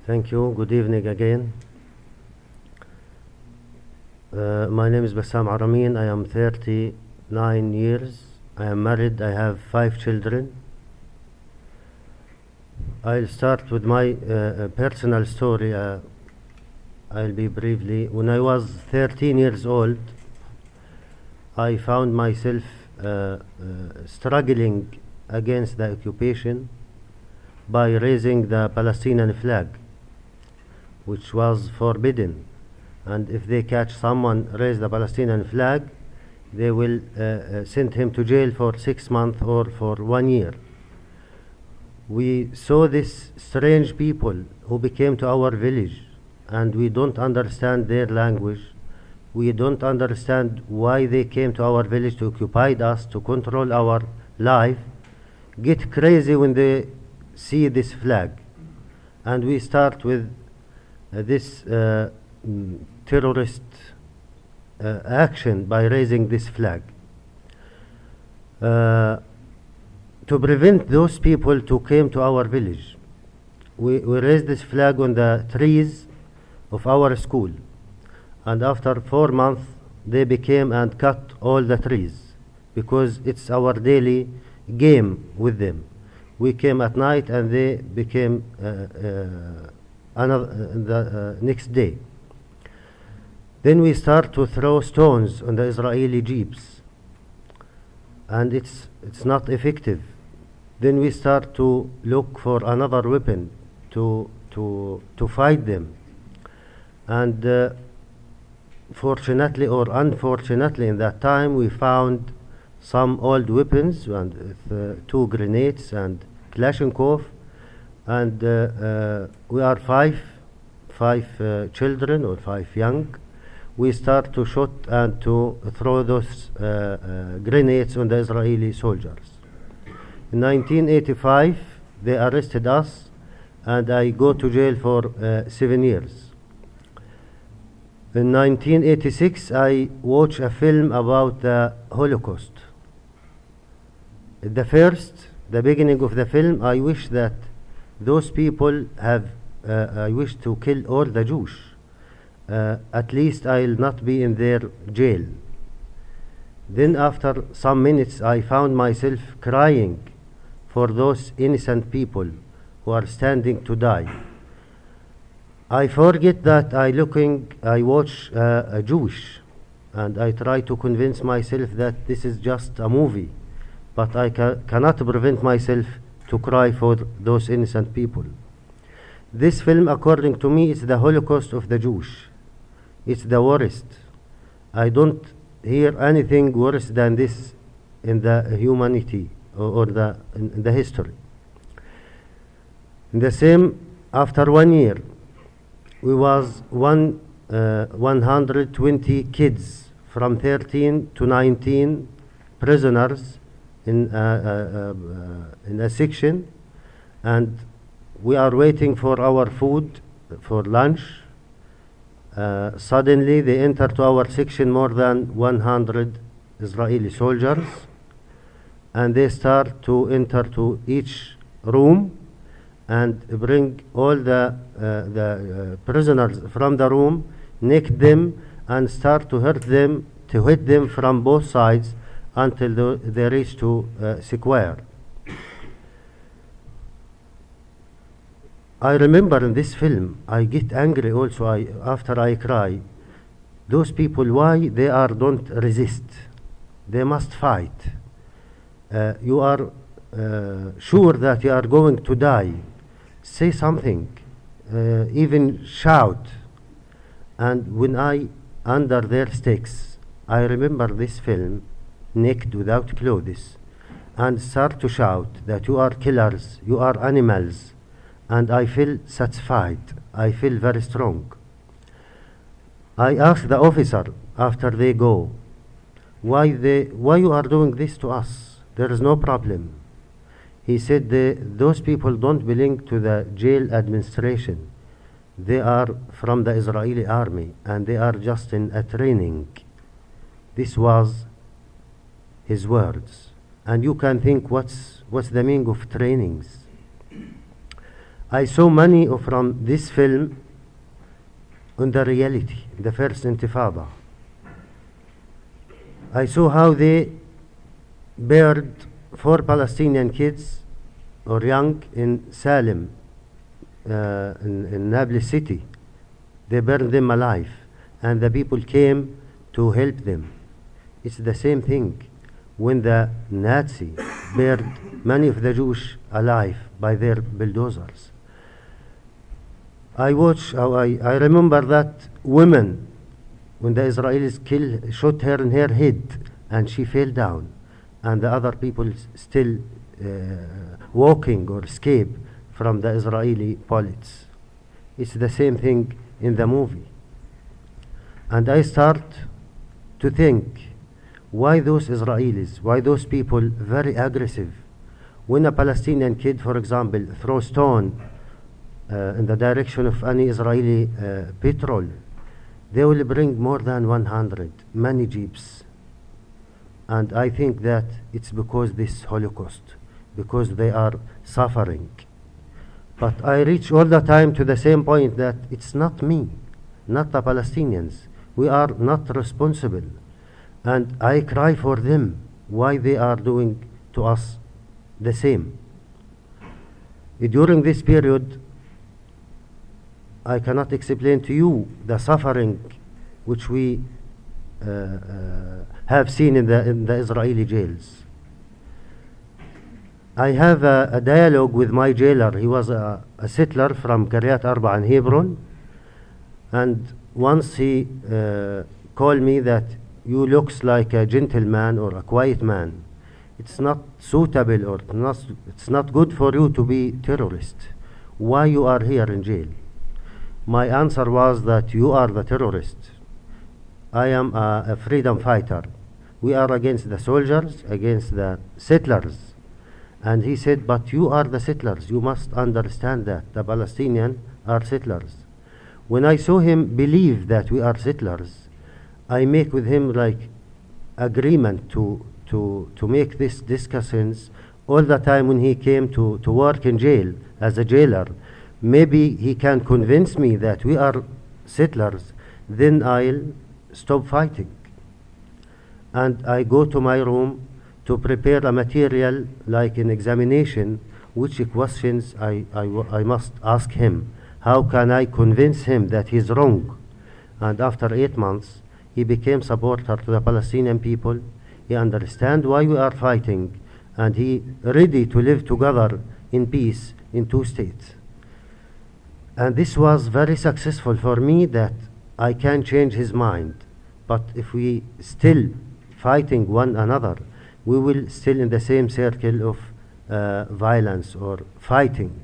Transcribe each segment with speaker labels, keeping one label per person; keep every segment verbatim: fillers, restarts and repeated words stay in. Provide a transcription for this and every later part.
Speaker 1: Thank you. Good evening again. Uh, my name is Bassam Aramin. I am thirty-nine years. I am married. I have five children. I'll start with my uh, personal story. Uh, I'll be briefly. When I was thirteen years old, I found myself uh, uh, struggling against the occupation by raising the Palestinian flag, which was forbidden. And if they catch someone raise the Palestinian flag, they will uh, uh, send him to jail for six months or for one year. We saw these strange people who became to our village, and we don't understand their language. We don't understand why they came to our village to occupy us, to control our life, get crazy when they see this flag. And we start with uh, this uh, mm, terrorist uh, action by raising this flag. Uh, to prevent those people to come to our village, we, we raised this flag on the trees of our school. And after four months, they became and cut all the trees because it's our daily game with them. We came at night and they became uh, uh, another uh, the uh, next day. Then we start to throw stones on the Israeli jeeps, and it's it's not effective. Then we start to look for another weapon to to to fight them, and uh, fortunately or unfortunately, in that time we found some old weapons and uh, two grenades and Kalashnikov, and uh, uh, we are five five uh, children or five young. We start to shoot and to throw those uh, uh, grenades on the Israeli soldiers. In nineteen eighty-five, they arrested us, and I go to jail for uh, seven years. In nineteen eighty-six, I watch a film about the Holocaust. The first, the beginning of the film, I wish that those people have, uh, I wish to kill all the Jews. Uh, at least I'll not be in their jail. Then after some minutes, I found myself crying for those innocent people who are standing to die. I forget that I looking, I watch uh, a Jewish, and I try to convince myself that this is just a movie, but I ca cannot prevent myself to cry for those innocent people. This film, according to me, is the Holocaust of the Jews. It's the worst. I don't hear anything worse than this in the humanity or, or the in, in the history. In the same, after one year, we was one uh, one hundred twenty kids from thirteen to nineteen prisoners in uh, uh, uh, in a section, and we are waiting for our food for lunch. Uh, suddenly they enter to our section more than one hundred Israeli soldiers, and they start to enter to each room and bring all the uh, the uh, prisoners from the room, naked them, and start to hurt them, to hit them from both sides until the, they reach to uh, square. I remember in this film, I get angry also. I, after I cry, those people, why they are don't resist? They must fight. Uh, you are uh, sure that you are going to die. Say something, uh, even shout. And when I under their sticks, I remember this film, naked without clothes, and start to shout that you are killers, you are animals. And I feel satisfied. I feel very strong. I ask the officer after they go, why they, why you are doing this to us? There is no problem. He said the, those people don't belong to the jail administration. They are from the Israeli army, and they are just in a training. This was his words. And you can think what's, what's the meaning of trainings. I saw many of from this film on the reality, the first Intifada. I saw how they buried four Palestinian kids or young in Salem, uh, in, in Nablus city. They burned them alive, and the people came to help them. It's the same thing when the Nazi burned many of the Jews alive by their bulldozers. I watch, uh, I, I remember that woman, when the Israelis kill, shot her in her head, and she fell down, and the other people still uh, walking or escape from the Israeli bullets. It's the same thing in the movie. And I start to think, why those Israelis, why those people very aggressive? When a Palestinian kid, for example, throws stone uh, in the direction of any Israeli uh, patrol, they will bring more than one hundred, many jeeps. And I think that it's because this Holocaust, because they are suffering. But I reach all the time to the same point that it's not me, not the Palestinians. We are not responsible. And I cry for them, why they are doing to us the same. During this period, I cannot explain to you the suffering which we uh, uh, have seen in the, in the Israeli jails. I have a, a dialogue with my jailer. He was a, a settler from Kiryat Arba in Hebron, and once he uh, called me that you looks like a gentleman or a quiet man. It's not suitable or not, it's not good for you to be terrorist. Why you are here in jail? My answer was that you are the terrorist. I am a, a freedom fighter. We are against the soldiers, against the settlers. And he said, but you are the settlers. You must understand that the Palestinians are settlers. When I saw him believe that we are settlers, I make with him like agreement to to to make these discussions all the time when he came to, to work in jail as a jailer. Maybe he can convince me that we are settlers, then I'll stop fighting. And I go to my room to prepare a material like an examination, which questions I, I, I must ask him. How can I convince him that he's wrong? And after eight months, he became supporter to the Palestinian people. He understands why we are fighting, and he ready to live together in peace in two states. And this was very successful for me that I can change his mind. But if we still fighting one another, we will still in the same circle of uh, violence or fighting.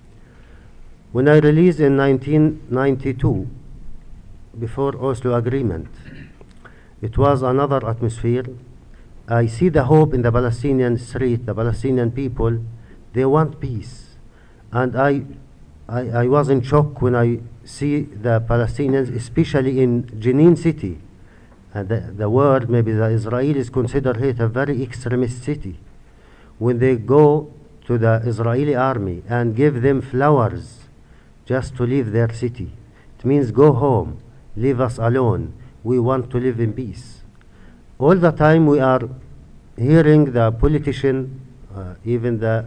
Speaker 1: When I released in nineteen ninety-two, before Oslo Agreement, it was another atmosphere. I see the hope in the Palestinian street, the Palestinian people, they want peace. And I, I, I was in shock when I see the Palestinians, especially in Jenin city. And the, the world, maybe the Israelis consider it a very extremist city. When they go to the Israeli army and give them flowers just to leave their city, it means go home, leave us alone. We want to live in peace. All the time we are hearing the politician, uh, even the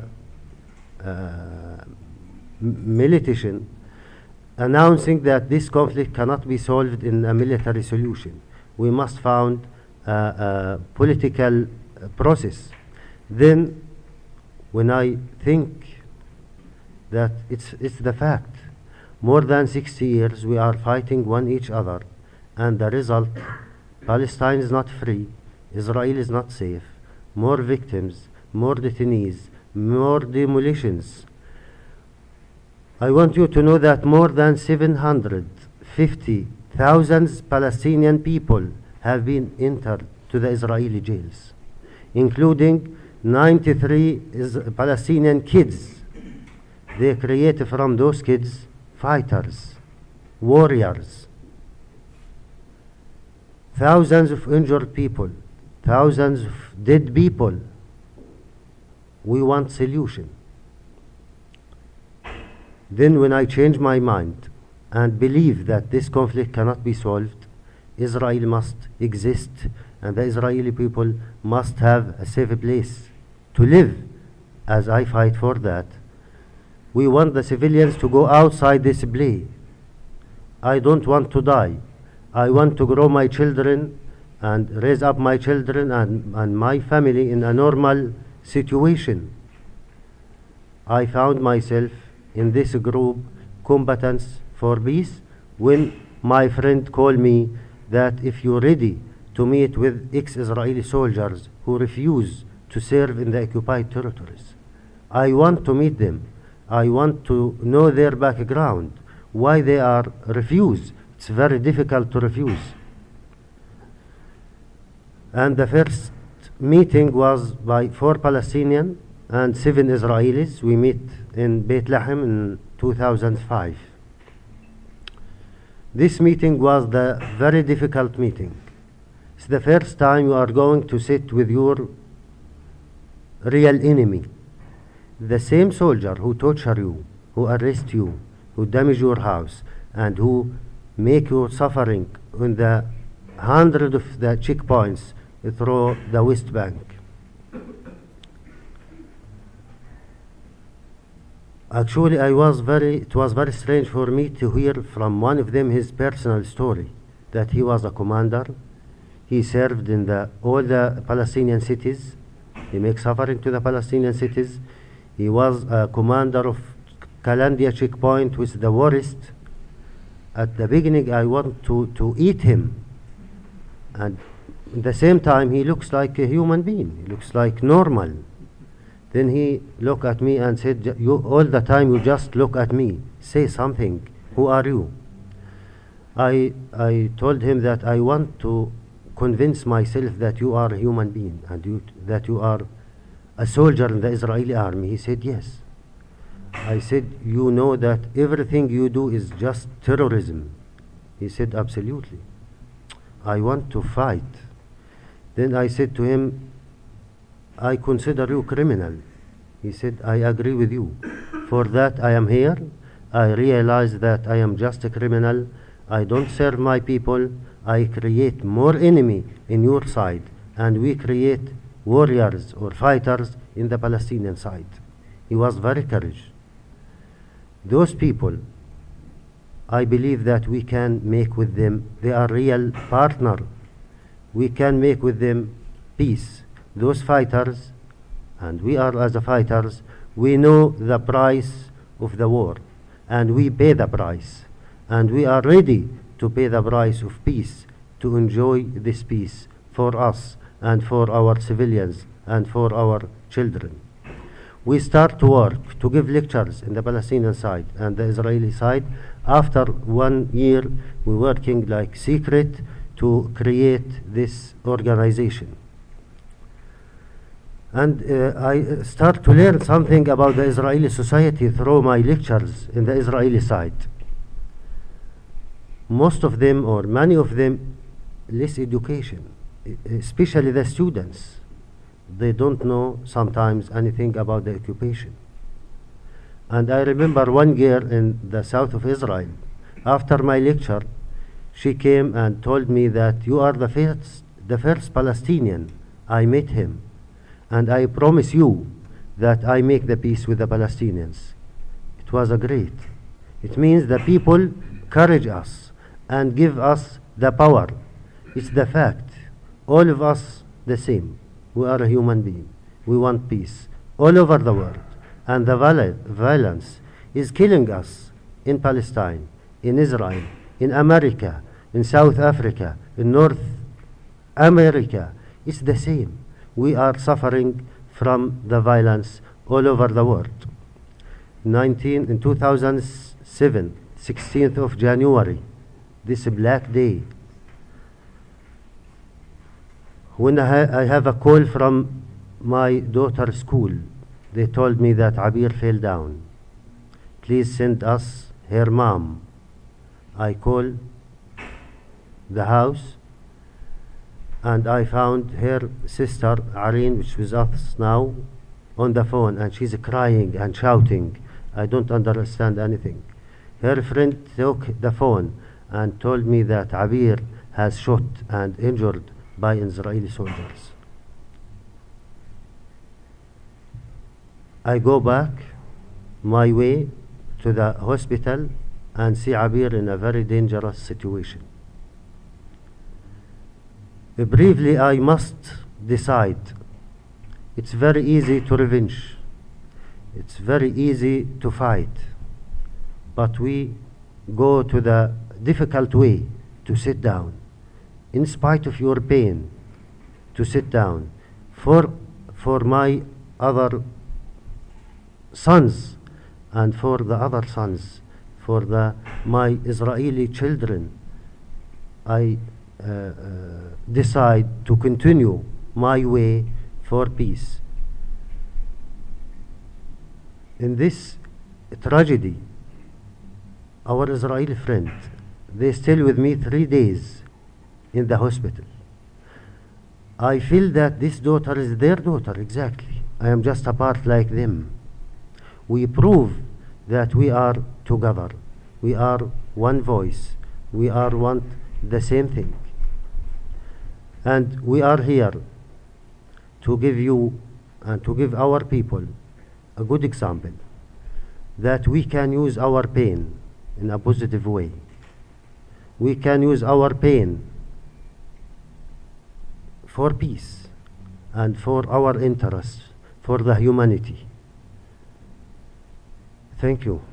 Speaker 1: uh, militian, announcing that this conflict cannot be solved in a military solution. We must found a, a political uh, process. Then, when I think that it's it's the fact, more than sixty years we are fighting one each other, and the result, Palestine is not free, Israel is not safe, more victims, more detainees, more demolitions. I want you to know that more than seven hundred fifty thousand Palestinian people have been entered to the Israeli jails, including ninety-three is Palestinian kids. They created from those kids fighters, warriors. Thousands of injured people, thousands of dead people. We want solution. Then when I changed my mind and believe that this conflict cannot be solved, Israel must exist and the Israeli people must have a safe place to live, as I fight for that. We want the civilians to go outside this play. I don't want to die. I want to grow my children and raise up my children and, and my family in a normal situation. I found myself in this group, Combatants for Peace, when my friend called me that if you're ready to meet with ex-Israeli soldiers who refuse to serve in the occupied territories, I want to meet them. I want to know their background, why they are refused. It's very difficult to refuse. And the first meeting was by four Palestinians and seven Israelis. We met in Beit Lahem in two thousand five. This meeting was the very difficult meeting. It's the first time you are going to sit with your real enemy. The same soldier who torture you, who arrest you, who damage your house, and who make you suffering in the hundred of the checkpoints through the West Bank. Actually, I was very, it was very strange for me to hear from one of them his personal story, that he was a commander. He served in the, all the Palestinian cities. He makes suffering to the Palestinian cities. He was a commander of Kalandia checkpoint, which is the worst. At the beginning, I want to, to eat him. And at the same time, he looks like a human being. He looks like normal. Then he looked at me and said, you, all the time you just look at me. Say something. Who are you? I, I told him that I want to convince myself that you are a human being and you, that you are a soldier in the Israeli army. He said, yes. I said, you know that everything you do is just terrorism. He said, absolutely. I want to fight. Then I said to him, I consider you criminal. He said, I agree with you. For that I am here. I realize that I am just a criminal. I don't serve my people. I create more enemy in your side, and we create warriors or fighters in the Palestinian side. He was very courageous. Those people, I believe that we can make with them, they are real partner. We can make with them peace. Those fighters, and we are as a fighters, we know the price of the war, and we pay the price, and we are ready to pay the price of peace, to enjoy this peace for us and for our civilians and for our children. We start to work, to give lectures in the Palestinian side and the Israeli side. After one year, we're working like secret to create this organization. And uh, I start to learn something about the Israeli society through my lectures in the Israeli side. Most of them, or many of them, less education, especially the students. They don't know sometimes anything about the occupation. And I remember one girl in the south of Israel, after my lecture, she came and told me that you are the first, the first Palestinian. I met him. And I promise you that I make the peace with the Palestinians. It was a great. It means the people encourage us and give us the power. It's the fact. All of us the same. We are a human being. We want peace all over the world. And the violence is killing us in Palestine, in Israel, in America, in South Africa, in North America. It's the same. We are suffering from the violence all over the world. nineteen, in two thousand seven, sixteenth of January, this black day, when I, ha I have a call from my daughter's school, they told me that Abir fell down. Please send us her mom. I called the house, and I found her sister, Areen, which was us now, on the phone, and she's crying and shouting, I don't understand anything. Her friend took the phone and told me that Abir has shot and injured by Israeli soldiers. I go back my way to the hospital and see Abir in a very dangerous situation. Briefly, I must decide. It's very easy to revenge. It's very easy to fight. But we go to the difficult way to sit down, in spite of your pain, to sit down for, for my other sons and for the other sons, for the, my Israeli children. I uh, uh, decide to continue my way for peace. In this tragedy, our Israeli friend, they stayed with me three days in the hospital. I feel that this daughter is their daughter, exactly. I am just a part like them. We prove that we are together. We are one voice. We are one, the same thing. And we are here to give you and to give our people a good example that we can use our pain in a positive way. We can use our pain for peace and for our interests, for the humanity. Thank you.